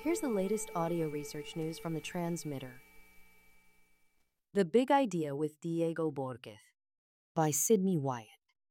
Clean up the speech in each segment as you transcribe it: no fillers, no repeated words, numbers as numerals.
Here's the latest audio research news from the transmitter. The Big Idea with Diego Borges by Sidney Wyatt.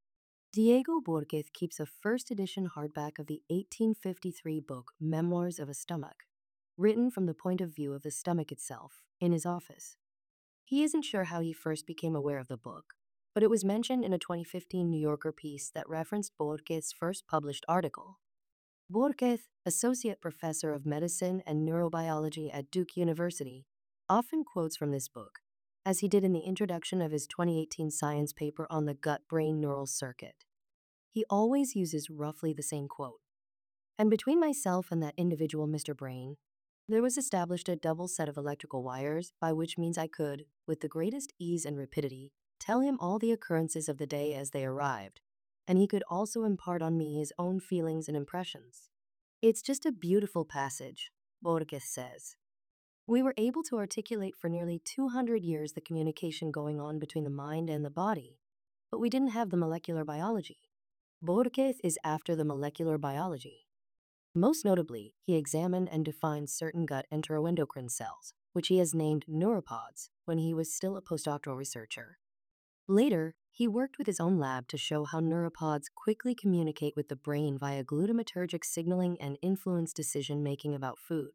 Diego Borges keeps a first edition hardback of the 1853 book Memoirs of a Stomach, written from the point of view of the stomach itself, in his office. He isn't sure how he first became aware of the book, but it was mentioned in a 2015 New Yorker piece that referenced Borges' first published article. Borges, associate professor of medicine and neurobiology at Duke University, often quotes from this book, as he did in the introduction of his 2018 science paper on the gut-brain neural circuit. He always uses roughly the same quote. And between myself and that individual Mr. Brain, there was established a double set of electrical wires, by which means I could, with the greatest ease and rapidity, tell him all the occurrences of the day as they arrived, and he could also impart on me his own feelings and impressions. It's just a beautiful passage, Borges says. We were able to articulate for nearly 200 years the communication going on between the mind and the body, but we didn't have the molecular biology. Borges is after the molecular biology. Most notably, he examined and defined certain gut enteroendocrine cells, which he has named neuropods, when he was still a postdoctoral researcher. Later, he worked with his own lab to show how neuropods quickly communicate with the brain via glutamatergic signaling and influence decision-making about food.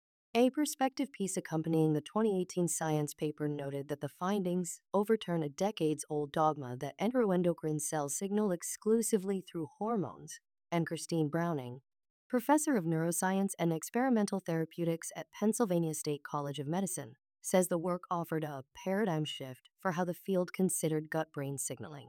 A perspective piece accompanying the 2018 science paper noted that the findings overturn a decades-old dogma that enteroendocrine cells signal exclusively through hormones, and Christine Browning, professor of neuroscience and experimental therapeutics at Pennsylvania State College of Medicine, says the work offered a paradigm shift for how the field considered gut-brain signaling.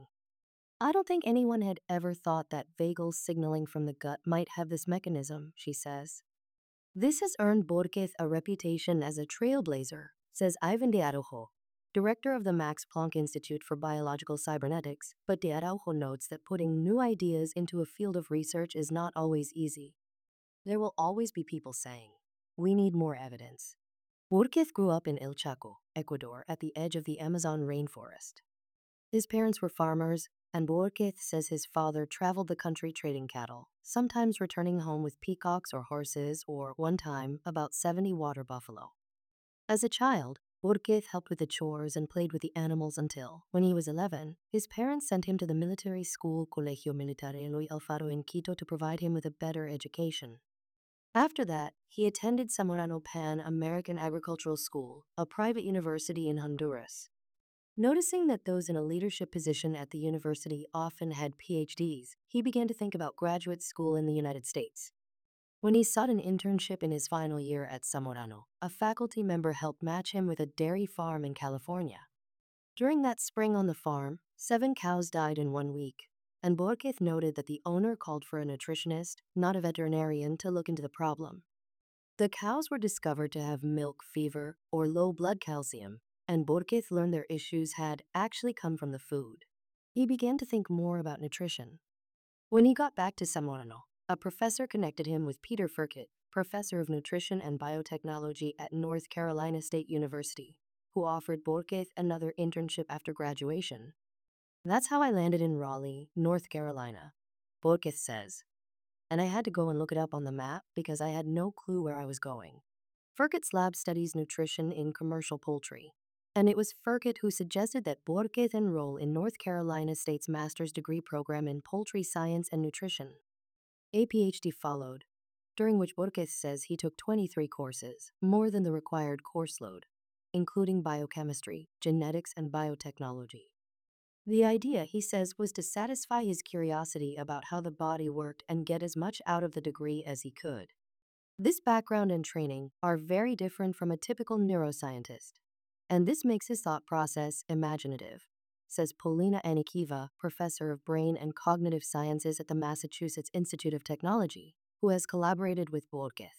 I don't think anyone had ever thought that vagal signaling from the gut might have this mechanism, she says. This has earned Borges a reputation as a trailblazer, says Ivan de Araujo, director of the Max Planck Institute for Biological Cybernetics, but de Araujo notes that putting new ideas into a field of research is not always easy. There will always be people saying, "We need more evidence." Borges grew up in El Chaco, Ecuador, at the edge of the Amazon rainforest. His parents were farmers, and Borges says his father traveled the country trading cattle, sometimes returning home with peacocks or horses, or one time, about 70 water buffalo. As a child, Borges helped with the chores and played with the animals until, when he was 11, his parents sent him to the military school Colegio Militar Eloy Alfaro in Quito to provide him with a better education. After that, he attended Zamorano Pan American Agricultural School, a private university in Honduras. Noticing that those in a leadership position at the university often had PhDs, he began to think about graduate school in the United States. When he sought an internship in his final year at Zamorano, a faculty member helped match him with a dairy farm in California. During that spring on the farm, 7 cows died in 1 week, and Borges noted that the owner called for a nutritionist, not a veterinarian, to look into the problem. The cows were discovered to have milk fever or low blood calcium, and Borges learned their issues had actually come from the food. He began to think more about nutrition. When he got back to Zamorano, a professor connected him with Peter Furkett, professor of nutrition and biotechnology at North Carolina State University, who offered Borges another internship after graduation. That's how I landed in Raleigh, North Carolina, Borges says. And I had to go and look it up on the map because I had no clue where I was going. Furkett's lab studies nutrition in commercial poultry, and it was Furkett who suggested that Borges enroll in North Carolina State's master's degree program in poultry science and nutrition. A PhD followed, during which Borges says he took 23 courses, more than the required course load, including biochemistry, genetics, and biotechnology. The idea, he says, was to satisfy his curiosity about how the body worked and get as much out of the degree as he could. This background and training are very different from a typical neuroscientist, and this makes his thought process imaginative, says Polina Anikiva, professor of brain and cognitive sciences at the Massachusetts Institute of Technology, who has collaborated with Borges.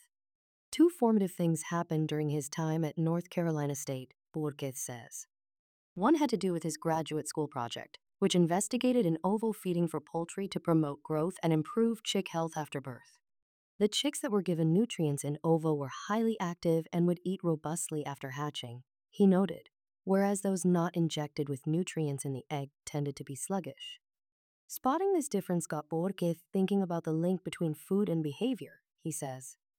2 formative things happened during his time at North Carolina State, Borges says. One had to do with his graduate school project, which investigated an ovo feeding for poultry to promote growth and improve chick health after birth. The chicks that were given nutrients in ovo were highly active and would eat robustly after hatching, he noted, whereas those not injected with nutrients in the egg tended to be sluggish. Spotting this difference got Borges thinking about the link between food and behavior, he says.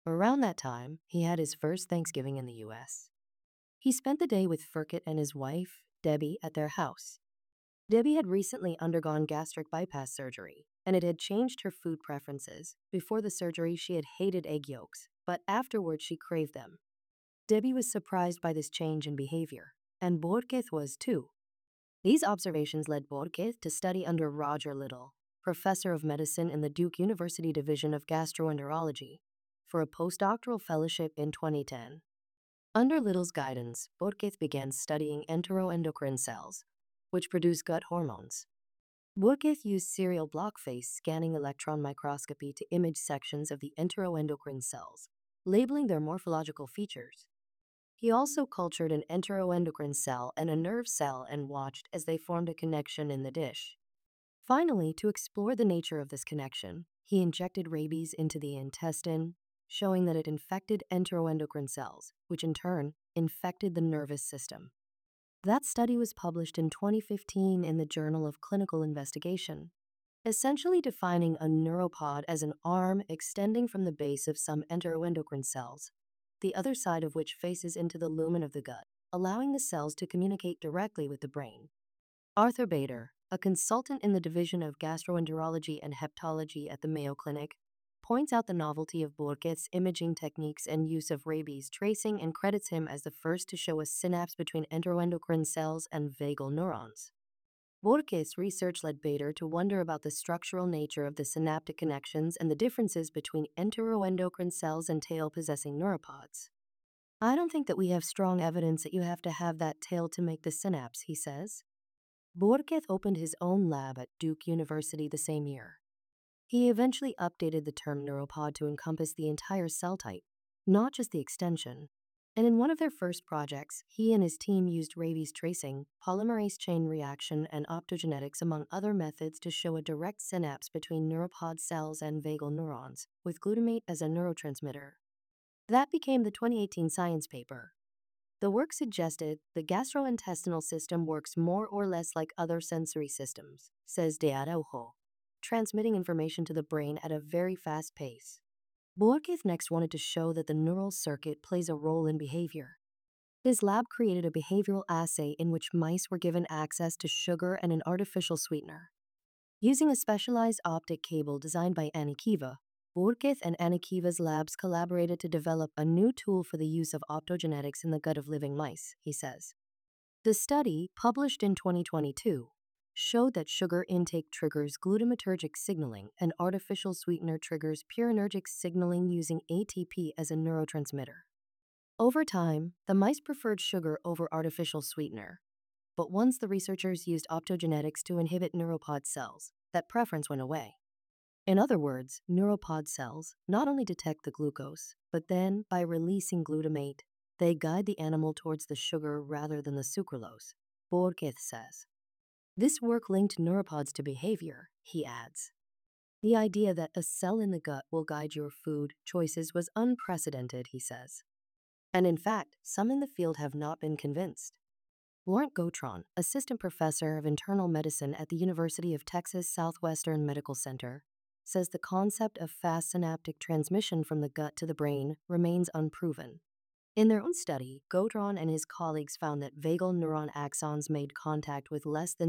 Around that time, he had his first Thanksgiving in the US. He spent the day with Furkett and his wife, Debbie, at their house. Debbie had recently undergone gastric bypass surgery, and it had changed her food preferences. Before the surgery, she had hated egg yolks, but afterwards she craved them. Debbie was surprised by this change in behavior, and Borketh was too. These observations led Borketh to study under Roger Little, professor of medicine in the Duke University Division of Gastroenterology, for a postdoctoral fellowship in 2010. Under Little's guidance, Borketh began studying enteroendocrine cells, which produce gut hormones. Borketh used serial block phase scanning electron microscopy to image sections of the enteroendocrine cells, labeling their morphological features. He also cultured an enteroendocrine cell and a nerve cell and watched as they formed a connection in the dish. Finally, to explore the nature of this connection, he injected rabies into the intestine, showing that it infected enteroendocrine cells, which in turn infected the nervous system. That study was published in 2015 in the Journal of Clinical Investigation, essentially defining a neuropod as an arm extending from the base of some enteroendocrine cells, the other side of which faces into the lumen of the gut, allowing the cells to communicate directly with the brain. Arthur Bader, a consultant in the Division of Gastroenterology and Hepatology at the Mayo Clinic, points out the novelty of Borketh's imaging techniques and use of rabies tracing and credits him as the first to show a synapse between enteroendocrine cells and vagal neurons. Borketh's research led Bader to wonder about the structural nature of the synaptic connections and the differences between enteroendocrine cells and tail-possessing neuropods. "I don't think that we have strong evidence that you have to have that tail to make the synapse," he says. Borketh opened his own lab at Duke University the same year. He eventually updated the term neuropod to encompass the entire cell type, not just the extension. And in one of their first projects, he and his team used rabies tracing, polymerase chain reaction, and optogenetics among other methods to show a direct synapse between neuropod cells and vagal neurons, with glutamate as a neurotransmitter. That became the 2018 Science paper. The work suggested the gastrointestinal system works more or less like other sensory systems, says De Araujo, transmitting information to the brain at a very fast pace. Borketh next wanted to show that the neural circuit plays a role in behavior. His lab created a behavioral assay in which mice were given access to sugar and an artificial sweetener. Using a specialized optic cable designed by Anikiva, Borketh and Anikiva's labs collaborated to develop a new tool for the use of optogenetics in the gut of living mice, he says. The study, published in 2022, showed that sugar intake triggers glutamatergic signaling and artificial sweetener triggers purinergic signaling using ATP as a neurotransmitter. Over time, the mice preferred sugar over artificial sweetener. But once the researchers used optogenetics to inhibit neuropod cells, that preference went away. In other words, neuropod cells not only detect the glucose, but then, by releasing glutamate, they guide the animal towards the sugar rather than the sucralose, Borketh says. This work linked neuropods to behavior, he adds. The idea that a cell in the gut will guide your food choices was unprecedented, he says. And in fact, some in the field have not been convinced. Laurent Gautran, assistant professor of internal medicine at the University of Texas Southwestern Medical Center, says the concept of fast synaptic transmission from the gut to the brain remains unproven. In their own study, Gautran and his colleagues found that vagal neuron axons made contact with less than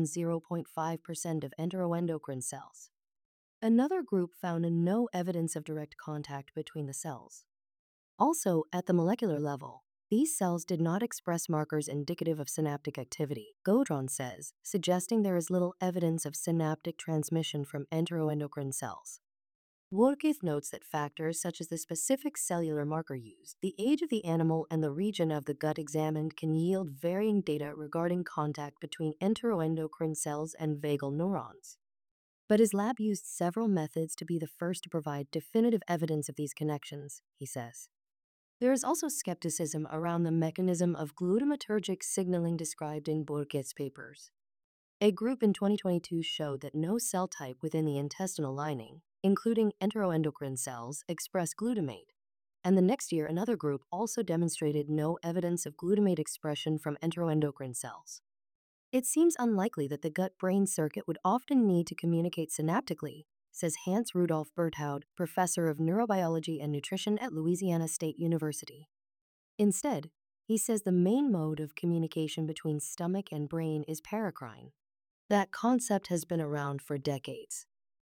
0.5% of enteroendocrine cells. Another group found no evidence of direct contact between the cells. Also, at the molecular level, these cells did not express markers indicative of synaptic activity, Gautran says, suggesting there is little evidence of synaptic transmission from enteroendocrine cells. Borketh notes that factors such as the specific cellular marker used, the age of the animal, and the region of the gut examined can yield varying data regarding contact between enteroendocrine cells and vagal neurons. But his lab used several methods to be the first to provide definitive evidence of these connections, he says. There is also skepticism around the mechanism of glutamatergic signaling described in Borketh's papers. A group in 2022 showed that no cell type within the intestinal lining, including enteroendocrine cells, express glutamate. And the next year, another group also demonstrated no evidence of glutamate expression from enteroendocrine cells. It seems unlikely that the gut-brain circuit would often need to communicate synaptically, says Hans Rudolf Berthoud, professor of neurobiology and nutrition at Louisiana State University. Instead, he says the main mode of communication between stomach and brain is paracrine. That concept has been around for decades.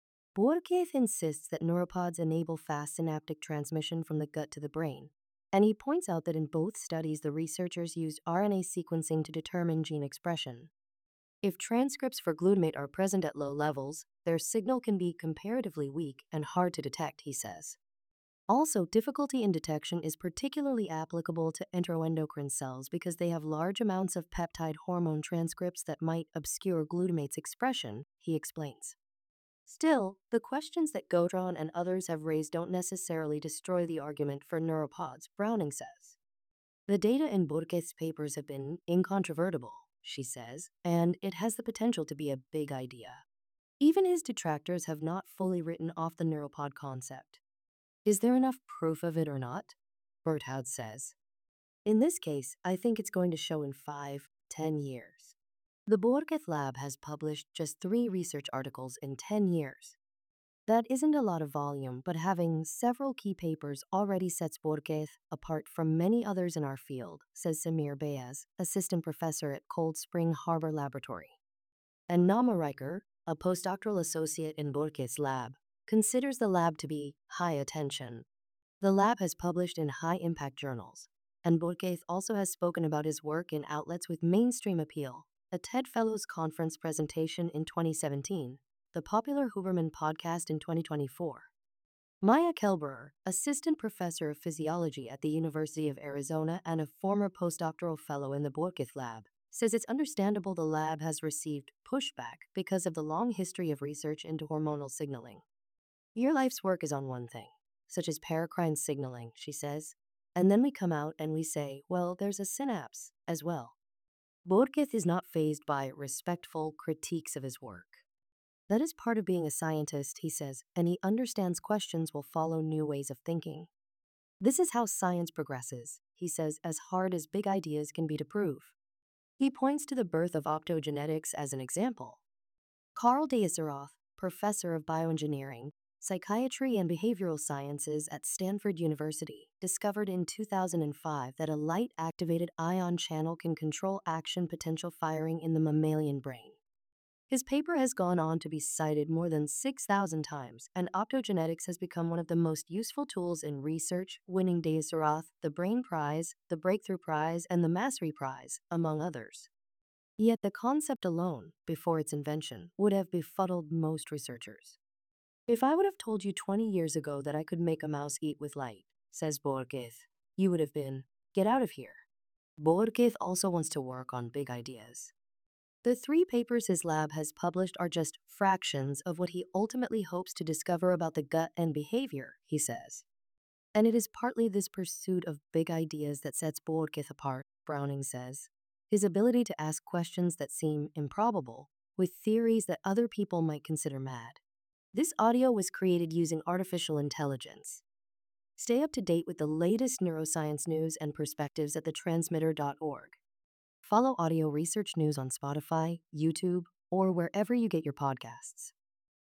Borges insists that neuropods enable fast synaptic transmission from the gut to the brain, and he points out that in both studies the researchers used RNA sequencing to determine gene expression. If transcripts for glutamate are present at low levels, their signal can be comparatively weak and hard to detect, he says. Also, difficulty in detection is particularly applicable to enteroendocrine cells because they have large amounts of peptide hormone transcripts that might obscure glutamate's expression, he explains. Still, the questions that Gaudron and others have raised don't necessarily destroy the argument for neuropods, Browning says. The data in Borges' papers have been incontrovertible, she says, and it has the potential to be a big idea. Even his detractors have not fully written off the neuropod concept. Is there enough proof of it or not? Berthoud says. In this case, I think it's going to show in 5-10 years. The Borges lab has published just 3 research articles in 10 years. That isn't a lot of volume, but having several key papers already sets Borges apart from many others in our field, says Samir Bayaz, assistant professor at Cold Spring Harbor Laboratory. And Nama Riker, a postdoctoral associate in Borges' lab, considers the lab to be high attention. The lab has published in high-impact journals, and Borges also has spoken about his work in outlets with mainstream appeal, a TED Fellows Conference presentation in 2017, the popular Huberman podcast in 2024. Maya Kelberer, assistant professor of physiology at the University of Arizona and a former postdoctoral fellow in the Borges lab, says it's understandable the lab has received pushback because of the long history of research into hormonal signaling. Your life's work is on one thing, such as paracrine signaling, she says, and then we come out and we say, well, there's a synapse as well. Borges is not fazed by respectful critiques of his work. That is part of being a scientist, he says, and he understands questions will follow new ways of thinking. This is how science progresses, he says, as hard as big ideas can be to prove. He points to the birth of optogenetics as an example. Carl Deisseroth, professor of bioengineering, psychiatry and behavioral sciences at Stanford University, discovered in 2005 that a light-activated ion channel can control action potential firing in the mammalian brain. His paper has gone on to be cited more than 6,000 times, and optogenetics has become one of the most useful tools in research, winning Deisseroth the Brain Prize, the Breakthrough Prize, and the Mastery Prize, among others. Yet the concept alone, before its invention, would have befuddled most researchers. If I would have told you 20 years ago that I could make a mouse eat with light, says Borges, you would have been, get out of here. Borges also wants to work on big ideas. The 3 papers his lab has published are just fractions of what he ultimately hopes to discover about the gut and behavior, he says. And it is partly this pursuit of big ideas that sets Borges apart, Browning says. His ability to ask questions that seem improbable, with theories that other people might consider mad. This audio was created using artificial intelligence. Stay up to date with the latest neuroscience news and perspectives at thetransmitter.org. Follow Audio Research News on Spotify, YouTube, or wherever you get your podcasts.